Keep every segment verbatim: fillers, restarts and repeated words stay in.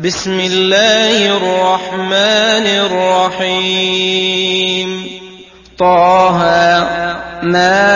بسم الله الرحمن الرحيم طه ما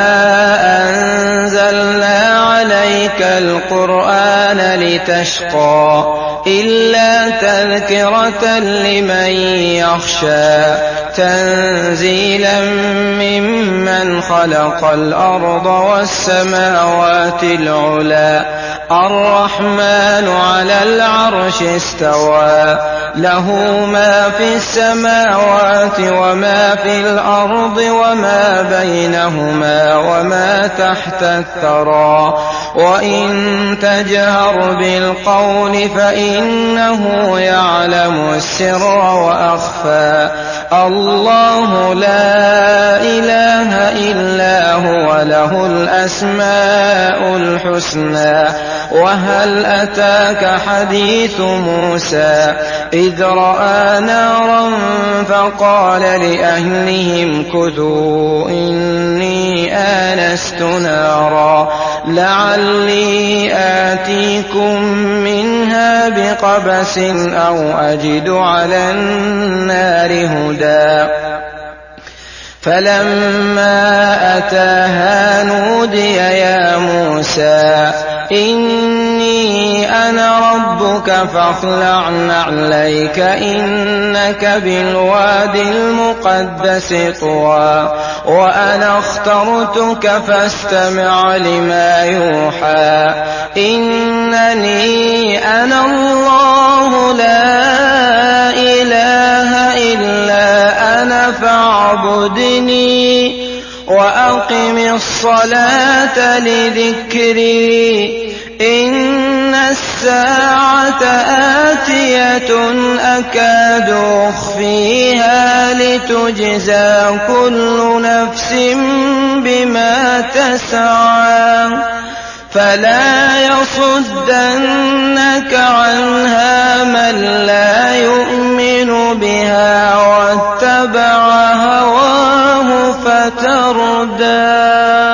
أنزلنا عليك القرآن لتشقى إلا تذكرة لمن يخشى تنزيلا ممن خلق الأرض والسماوات العلى الرحمن على العرش استوى له ما في السماوات وما في الأرض وما بينهما وما تحت الثرى وإن تجهر بالقول فإنه يعلم السر وأخفى الله لا إله إلا هو له الأسماء الحسنى وهل أتاك حديث موسى إذ رأى نارا فقال لأهلهم كثوا إني آنست نارا لعلي آتيكم منها بقبس أو أجد على النار هدى فلما أتاها نودي يا موسى إني أنا ربك فاخلع نعليك إنك بالواد المقدس طوى وأنا اخترتك فاستمع لما يوحى إنني أنا الله لا إله إلا أنا فاعبدني وأقم الصلاة لذكري إن الساعة آتية أكاد أخفيها لتجزى كل نفس بما تسعى فلا يصدنك عنها من لا يؤمن بها واتبع هواه فتردى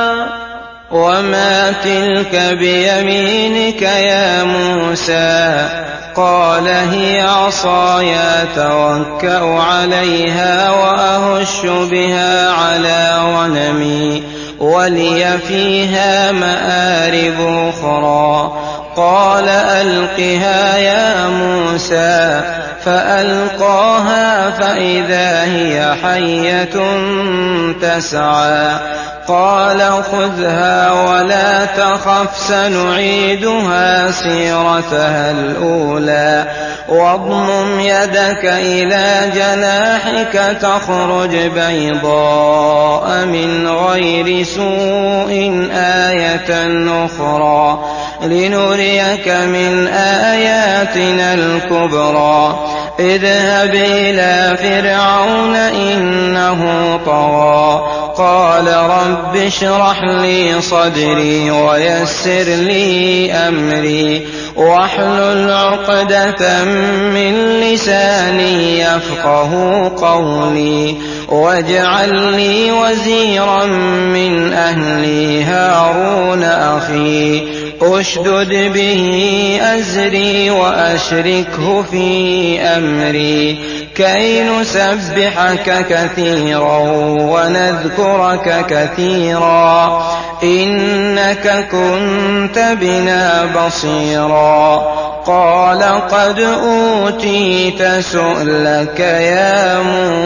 وما تلك بيمينك يا موسى قال هي عصاي أتوكأ عليها وأهش بها على غنمي ولي فيها مآرب أخرى قال ألقها يا موسى فألقاها فإذا هي حية تسعى قال خذها ولا تخف سنعيدها سيرتها الأولى واضمم يدك إلى جناحك تخرج بيضاء من غير سوء آية أخرى لنريك من آياتنا الكبرى اذهب إلى فرعون إنه طغى قال رب اشرح لي صدري ويسر لي أمري واحلل عقدة من لساني يفقه قولي واجعل لي وزيرا من أهلي هارون أخي أشدد به أزري وأشركه في أمري كي نسبحك كثيرا ونذكرك كثيرا إنك كنت بنا بصيرا قال قد أوتيت سؤلك يا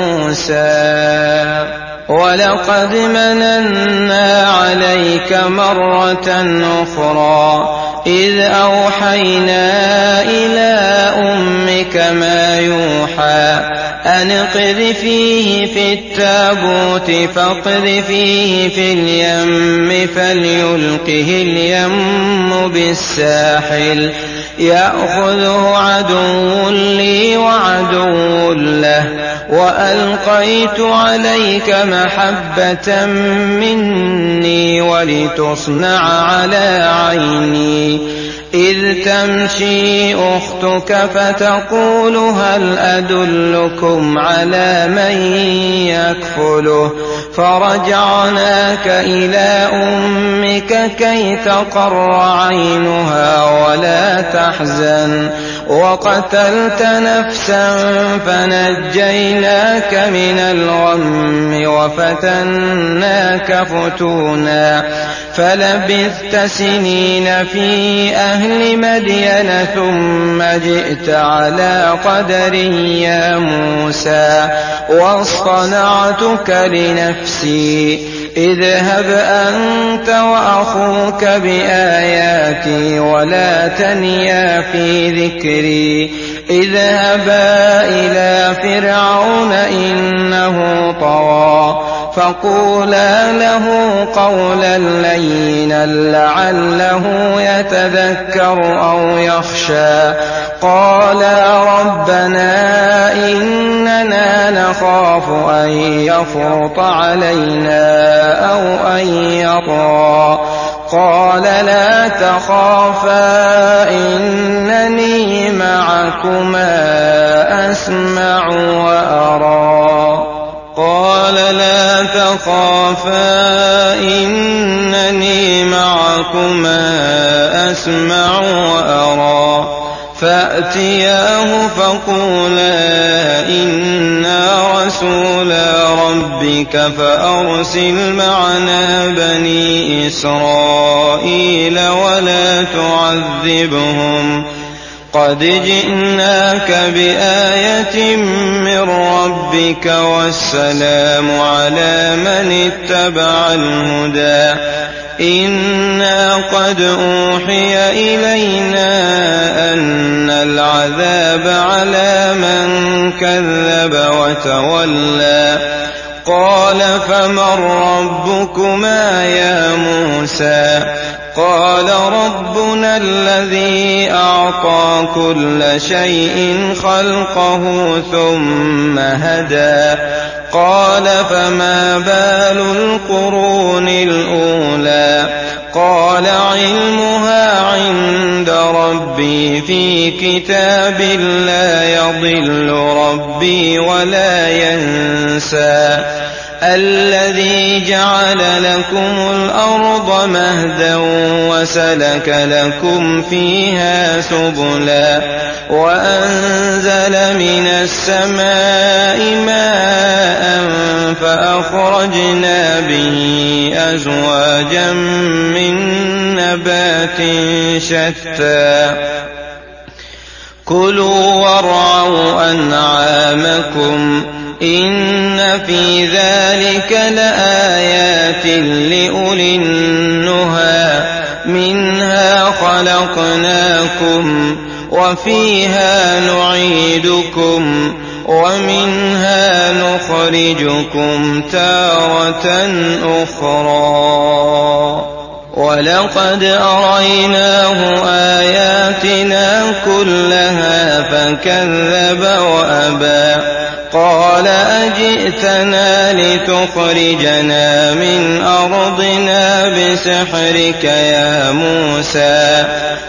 موسى ولقد مننا عليك مرة أخرى إذ أوحينا إلى أمك ما يوحى أن اقذفيه في التابوت فاقذفيه في اليم فليلقه اليم بالساحل يأخذه عدو لي وعدو له وألقيت عليك محبة مني ولتصنع على عيني إذ تمشي أختك فتقول هل أدلكم على من يكفله فرجعناك إلى أمك كي تقر عينها ولا تحزن وقتلت نفسا فنجيناك من الغم وفتناك فتونا فلبثت سنين في أهل مدين ثم جئت على قدر يا موسى واصطنعتك لنفسي اذهب أنت وأخوك بآياتي ولا تنيا في ذكري اذهبا إلى فرعون إنه طغى فقولا له قولا لينا لعله يتذكر أو يخشى قالا ربنا إننا نخاف أن يفرط علينا أو أن يطغى قال لا تخافا إنني معكما أسمع وأرى قال لا تخافا إنني معكما أسمع وأرى فأتياه فقولا إنا رسولا ربك فأرسل معنا بني إسرائيل ولا تعذبهم قد جئناك بآية من ربك والسلام على من اتبع الهدى إنا قد أوحي إلينا أن العذاب على من كذب وتولى قال فمن ربكما يا موسى قال ربنا الذي أعطى كل شيء خلقه ثم هدى قال فما بال القرون الأولى قال علمها عند ربي في كتاب لا يضل ربي ولا ينسى الذي جعل لكم الأرض مهدا وسلك لكم فيها سبلا وأنزل من السماء ماء فأخرجنا به أزواجا من نبات شتى كلوا وارعوا أنعامكم إن في ذلك لآيات لأولي النهى منها خلقناكم وفيها نعيدكم ومنها نخرجكم تارة أخرى ولقد أريناه آياتنا كلها فكذب وأبى قال أجئتنا لتخرجنا من أرضنا بسحرك يا موسى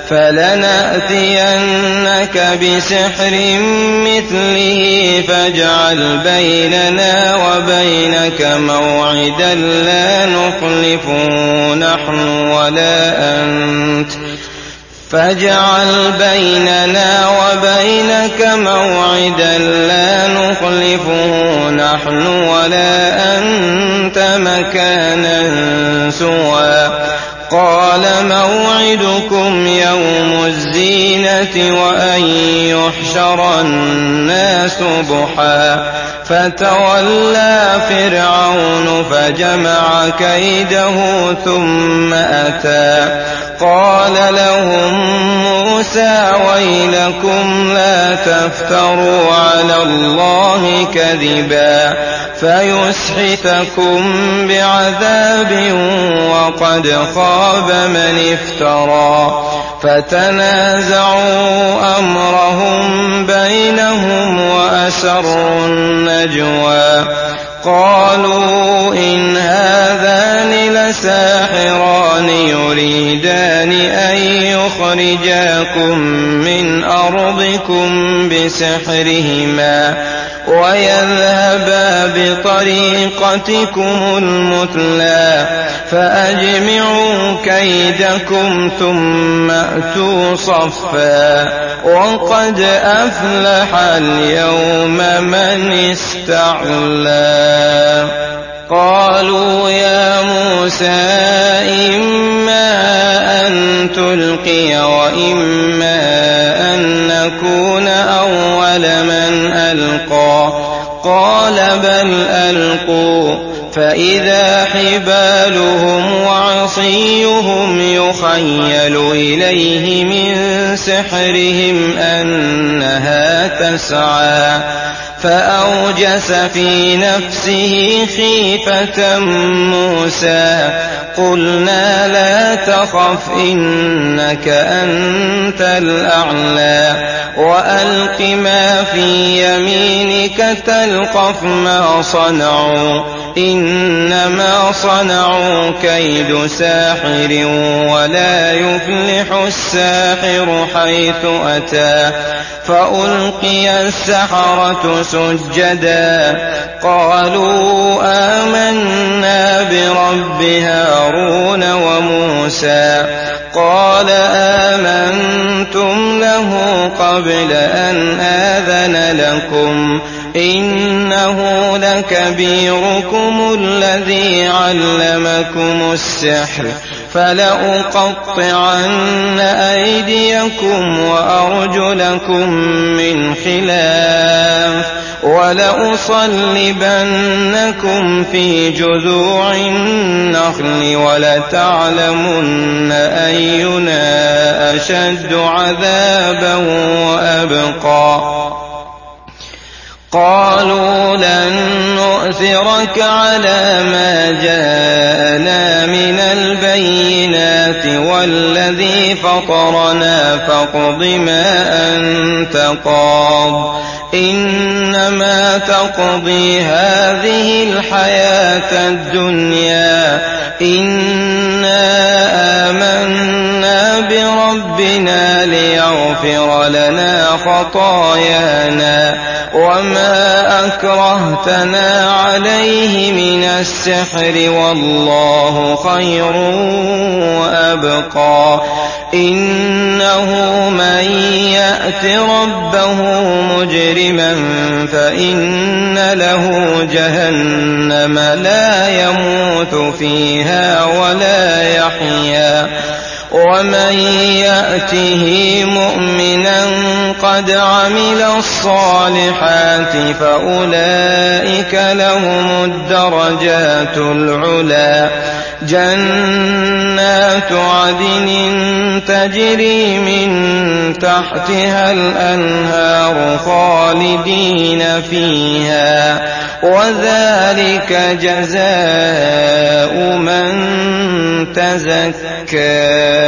فلنأتينك بسحر مثله فاجعل بيننا وبينك موعدا لا نخلفه نحن ولا أنت فاجعل بيننا وبينك موعدا لا نخلفه نحن ولا أنت مكانا سوى قال موعدكم يوم الزينة وأن يحشر الناس ضحى فتولى فرعون فجمع كيده ثم أتى قال لهم موسى ويلكم لا تفتروا على الله كذبا فيسحتكم بعذاب وقد خاب من افترى فتنازعوا أمرهم بينهم وأسروا النجوى قالوا إن هذان لساحران يريدان أن يخرجاكم من أرضكم بسحرهما ويذهبا بطريقتكم المثلى فأجمعوا كيدكم ثم أتوا صفا وقد أفلح اليوم من استعلى. قالوا يا موسى إما أن تلقي وإما أن نكون أول من ألقى. قال بل ألقوا فإذا حبالهم وعصيهم يخيل إليه من سحرهم أنها تسعى. فأوجس في نفسه خيفة موسى. قلنا لا تخف إنك أنت الأعلى وألق ما في يمينك تلقف ما صنعوا إنما صنعوا كيد ساحر ولا يفلح الساحر حيث أتى. فألقي السحرة سجدا قالوا آمنا برب هارون وموسى. قال آمنتم له قبل أن آذن لكم إنه لكبيركم الذي علمكم السحر فلأقطعن أيديكم وأرجلكم من خلاف ولأصلبنكم في جذوع النخل ولتعلمن أينا أشد عذابا وأبقى. قالوا لن نؤثرك على ما جاءنا من البينات والذي فطرنا فاقض ما أنت قاض إنما تقضي هذه الحياة الدنيا إنا آمنا بربنا ليغفر لنا خطايانا وما أكرهتنا عليه من السحر والله خير وأبقى. إنه من يأت ربه مجرما فإن له جهنم لا يموت فيها ولا يحيا ومن يأته مؤمنا قد عمل الصالحات فأولئك لهم الدرجات العلى جنات عدن تجري من تحتها الأنهار خالدين فيها وذلك جزاء من تزكى.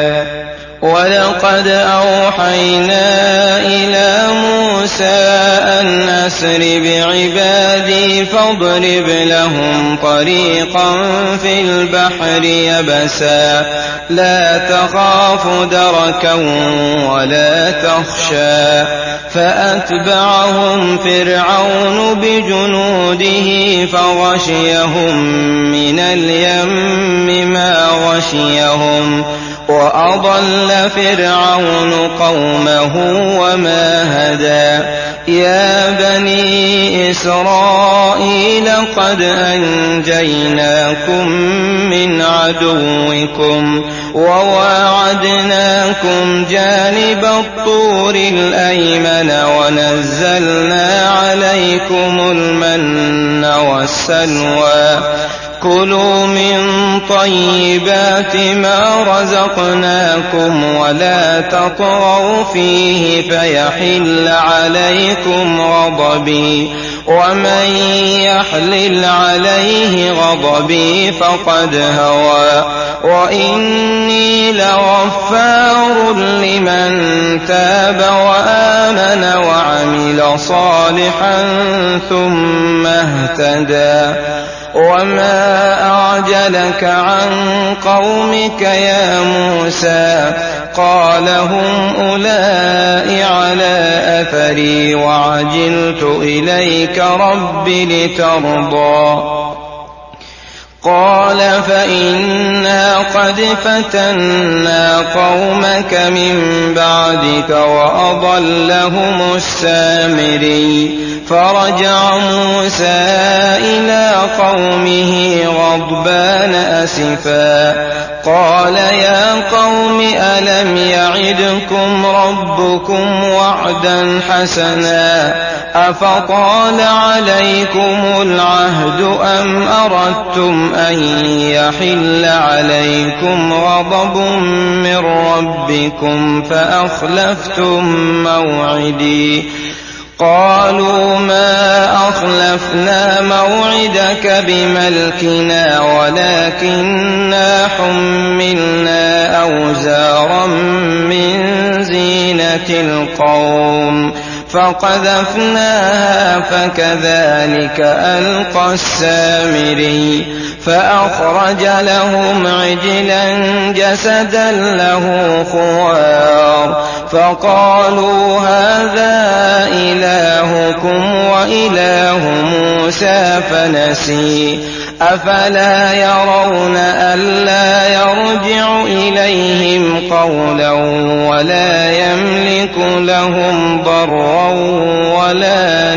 ولقد أوحينا إلى موسى أن أسر بعبادي فاضرب لهم طريقا في البحر يبسا لا تخاف دركا ولا تخشى. فأتبعهم فرعون بجنوده فغشيهم من اليم ما غشيهم وأضل فرعون قومه وما هدى. يا بني إسرائيل قد أنجيناكم من عدوكم وواعدناكم جانب الطور الأيمن ونزلنا عليكم المن والسلوى. كلوا من طيبات ما رزقناكم ولا تطغوا فيه فيحل عليكم غضبي ومن يحلل عليه غضبي فقد هوى وإني لغفار لمن تاب وآمن وعمل صالحا ثم اهتدى. وما أعجلك عن قومك يا موسى؟ قال هم أولئك على أثري وعجلت إليك رب لترضى. قال فإنا قد فتنا قومك من بعدك وأضلهم السامري فرجع موسى إلى قومه غضبان أسفا قال يا قوم ألم يعدكم ربكم وعدا حسنا أفطال عليكم العهد أم أردتم أن يحل عليكم غضب من ربكم فأخلفتم موعدي قالوا ما أخلفنا موعدك بملكنا ولكننا حملنا أوزارا من زينة القوم فقذفناها فكذلك ألقى السامري فأخرج لهم عجلا جسدا له خوار فقالوا هذا إلهكم وإله موسى فنسي أفلا يرون ألا يرجع إليهم قولا ولا يملك لهم ضرا ولا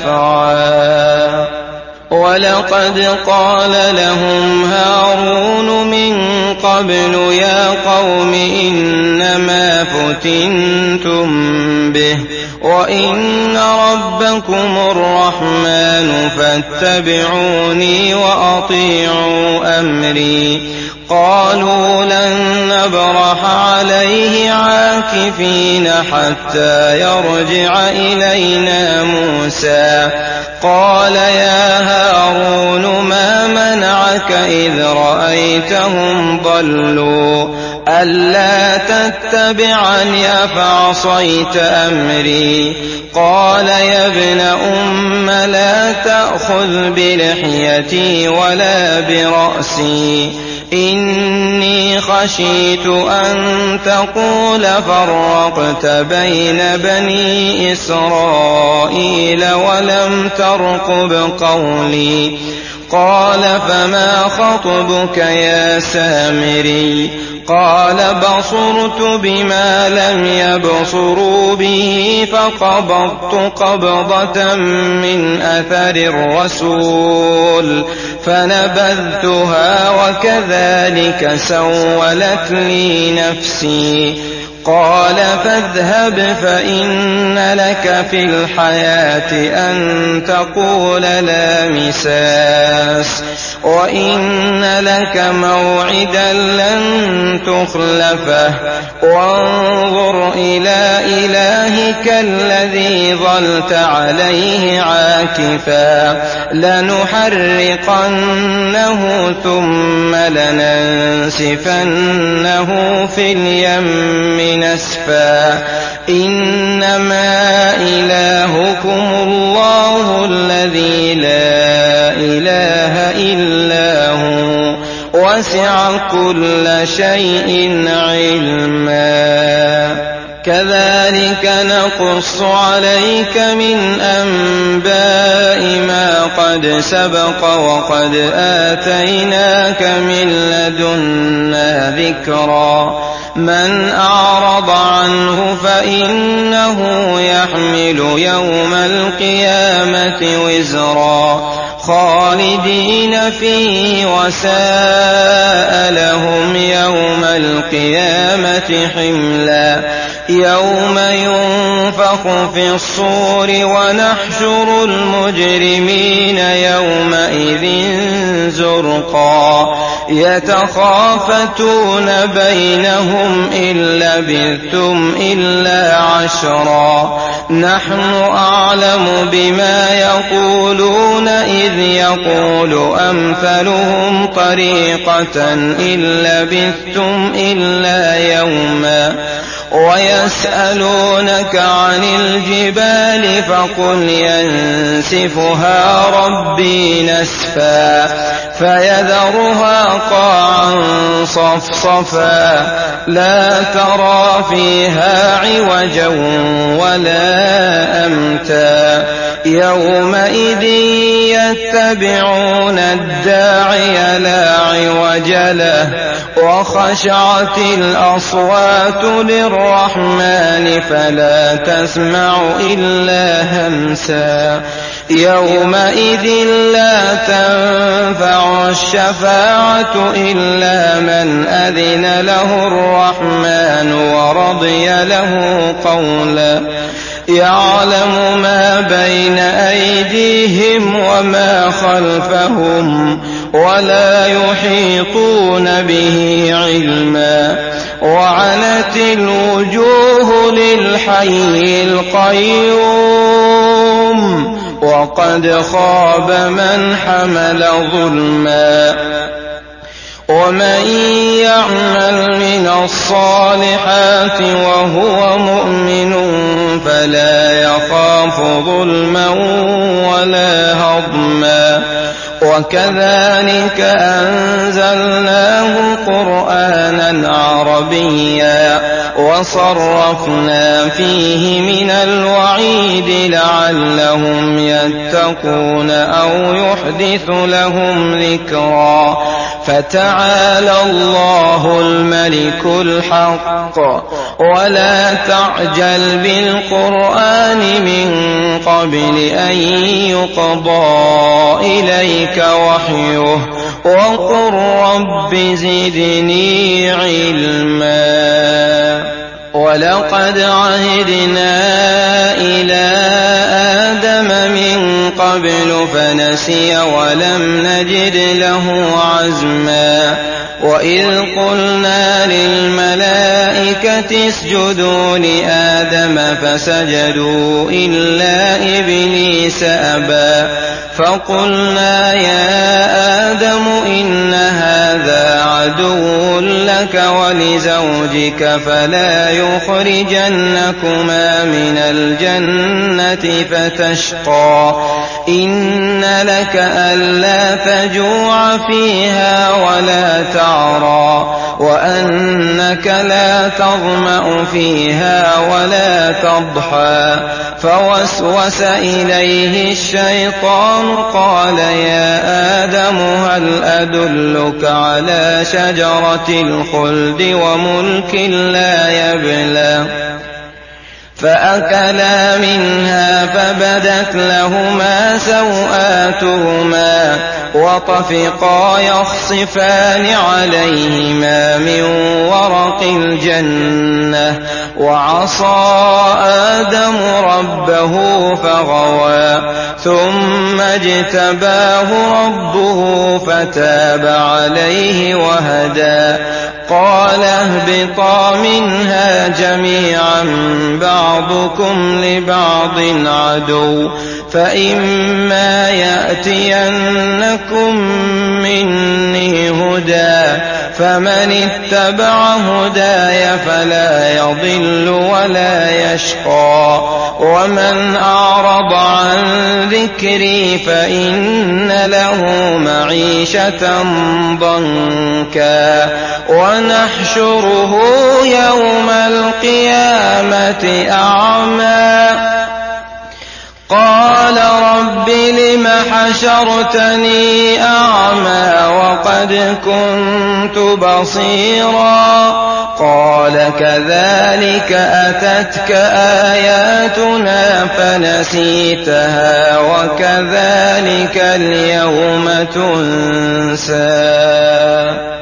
نفعا ولقد قال لهم هارون من قبل يا قوم إنما فتنتم به وإن ربكم الرحمن فاتبعوني وأطيعوا أمري قالوا لن نبرح عليه عاكفين حتى يرجع إلينا موسى قال يا هارون ما منعك إذ رأيتهم ضلوا ألا تتبعني أفعصيت أمري قال يا ابن أم لا تأخذ بلحيتي ولا برأسي إني خشيت أن تقول فرقت بين بني إسرائيل ولم ترقب قولي قال فما خطبك يا سامري قال بصرت بما لم يبصروا به فقبضت قبضة من أثر الرسول فنبذتها وكذلك سولت لي نفسي قال فاذهب فإن لك في الحياة أن تقول لا مساس وإن لك موعدا لن تخلفه وانظر إلى إلهك الذي ظلت عليه عاكفا لنحرقنه ثم لننسفنه في اليم نسفا إنما إلهكم الله الذي لا إله إلا هو وسع كل شيء علما كذلك نقص عليك من أنباء ما قد سبق وقد آتيناك من لدنا ذكرا من أعرض عنه فإنه يحمل يوم القيامة وزرا خالدين فيه وساء لهم يوم القيامة حملا يوم ينفخ في الصور ونحشر المجرمين يومئذ زرقا يتخافتون بينهم إن لبثتم إلا عشرا نحن أعلم بما يقولون إذ يقول أمثلهم طريقة إن لبثتم إلا يوما ويسألونك عن الجبال فقل ينسفها ربي نسفا فيذرها قاعا صفصفا لا ترى فيها عوجا ولا أمتا يومئذ يتبعون الداعي لا عوج له وخشعت الأصوات للرحمن فلا تسمع إلا همسا يومئذ لا تنفع الشفاعة إلا من أذن له الرحمن ورضي له قولا يعلم ما بين أيديهم وما خلفهم ولا يحيطون به علما وعنت الوجوه للحي القيوم وقد خاب من حمل ظلما ومن يعمل من الصالحات وهو مؤمن فلا يخاف ظلما ولا هضما وكذلك أنزلناه قرآنا عربيا وصرفنا فيه من الوعيد لعلهم يتقون أو يحدث لهم ذكرا فتعالى الله الملك الحق ولا تعجل بالقرآن من قبل أن يقضى إليك وحيه وقل رب زدني علما ولقد عهدنا إلى آدم من قبل فنسي ولم نجد له عزما وإذ قلنا للملائكة اسجدوا لآدم فسجدوا إلا إبليس أبى فقلنا يا آدم إن هذا عدو لك ولزوجك فلا يخرجنكما من الجنة فتشقى إن لك ألا تجوع فيها ولا تعرى وأنك لا تظمأ فيها ولا تضحى فوسوس إليه الشيطان قال يا آدم هل أدلك على شجرة الخلد وملك لا يبلى فأكلا منها فبدت لهما سوآتهما وطفقا يخصفان عليهما من ورق الجنة وعصى آدم ربه فغوى ثم اجتباه ربه فتاب عليه وهدى قال اهبطا منها جميعا بعضكم لبعض عدو فإما يأتينكم مني هدى فمن اتبع هداي فلا يضل ولا يشقى ومن أعرض عن ذكري فإن له معيشة ضنكا ونحشره يوم القيامة أعمى قال رب لم حشرتني أعمى وقد كنت بصيرا قال كذلك أتتك آياتنا فنسيتها وكذلك اليوم تنسى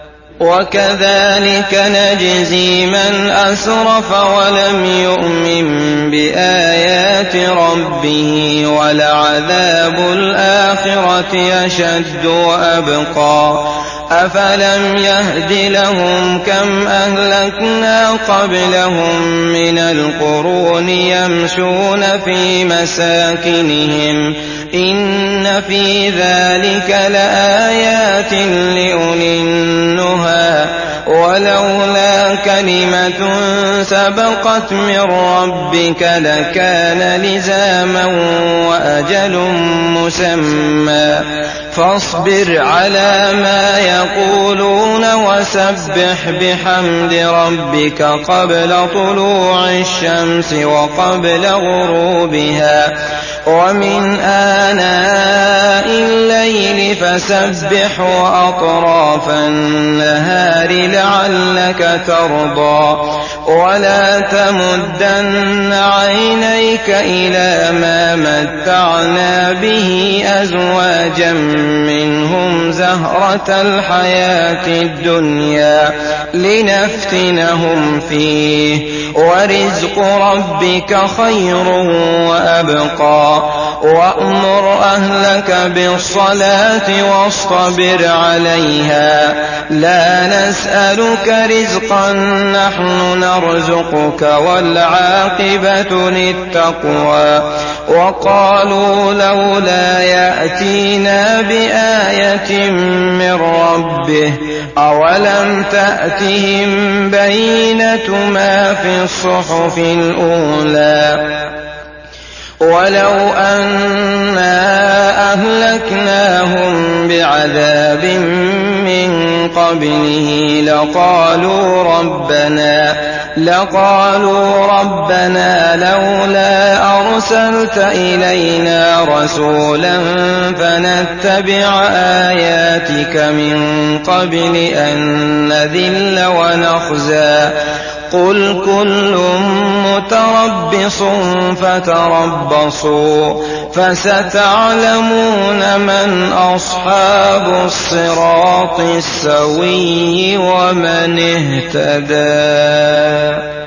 وكذلك نجزي من أسرف ولم يؤمن بآيات ربه ولعذاب الآخرة أشد وأبقى أفلم يهد لهم كم أهلكنا قبلهم من القرون يمشون في مساكنهم إن في ذلك لآيات لأولي النهى ولولا كلمة سبقت من ربك لكان لزاما وأجل مسمى فاصبر على ما يقولون وسبح بحمد ربك قبل طلوع الشمس وقبل غروبها ومن آناء الليل فسبح وأطراف النهار لعلك ترضى ولا تمدن عينيك إلى ما متعنا به أزواجا منهم زهرة الحياة الدنيا لنفتنهم فيه ورزق ربك خير وأبقى وأمر أهلك بالصلاة واصطبر عليها لا نسألك رزقا نحن نرزقك والعاقبة للتقوى وقالوا لولا يأتينا بآية من ربه أولم تأتهم بينة ما في الصحف الأولى ولو أنا أهلكناهم بعذاب من قبله لقالوا ربنا لقالوا ربنا لولا أرسلت إلينا رسولا فنتبع آياتك من قبل أن نذل ونخزى قل كل متربص فتربصوا فستعلمون من أصحاب الصراط السوي ومن اهتدى.